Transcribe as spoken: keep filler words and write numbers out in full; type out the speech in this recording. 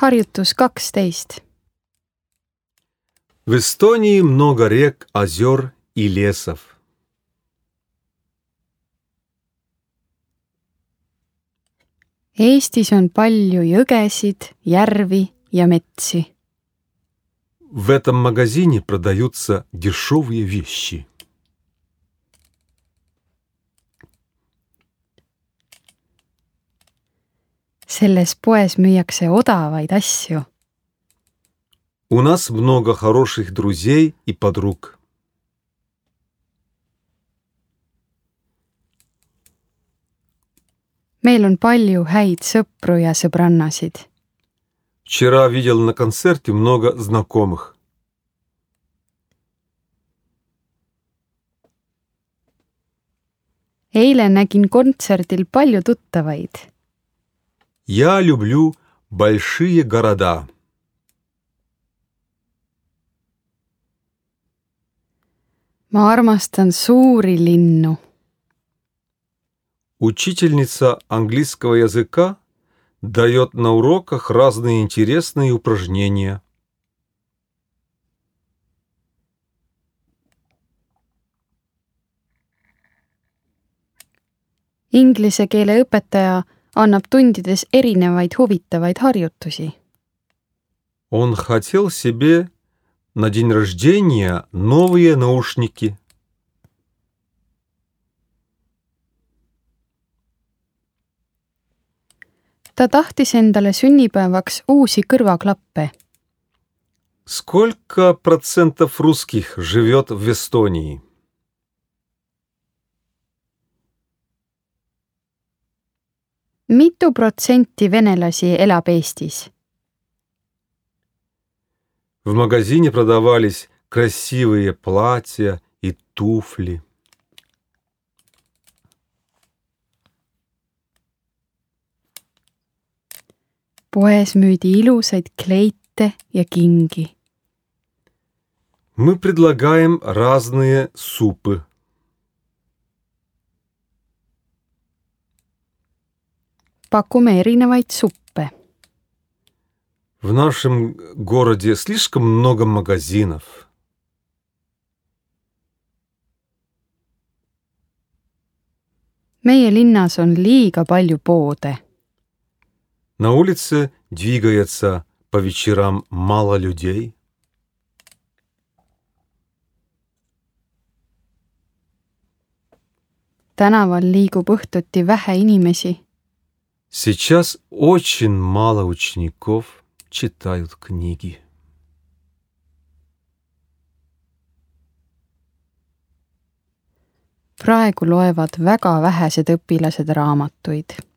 Harjutus kaksteist. В Эстонии много рек, озер и лесов. Eestis on palju jõgesid, järvi ja metsi. В этом магазине продаются дешевые вещи. Selles poes müüakse odavaid asju. У нас много хороших друзей и подруг. Meil on palju häid sõpru ja sõbrannasid. Вчера видел на концерте много знакомых. Eile nägin kontserdil palju tuttavaid. Я люблю большие города. Ma armastan suuri linnu. Учительница английского языка дает на уроках разные интересные упражнения. Inglise keele õpetaja annab tundides erinevaid huvitavaid harjutusi. Он хотел себе на день рождения новые наушники. Ta tahtis endale sünnipäevaks uusi kõrvaklappe. Сколько процентов русских живет в Эстонии? Mitu protsenti venelasi elab Eestis? В магазине продавались красивые платья и туфли. Poes müüdi ilusaid kleite ja kingi. Мы предлагаем разные супы. Pakume erinevaid suppe. В нашем городе слишком много магазинов. Meie linnas on liiga palju poode. На улице двигается по вечерам мало людей. Tänaval liigub õhtuti vähe inimesi. Сейчас очень мало учеников читают книги. Praegu loevad väga vähesed õpilased raamatuid.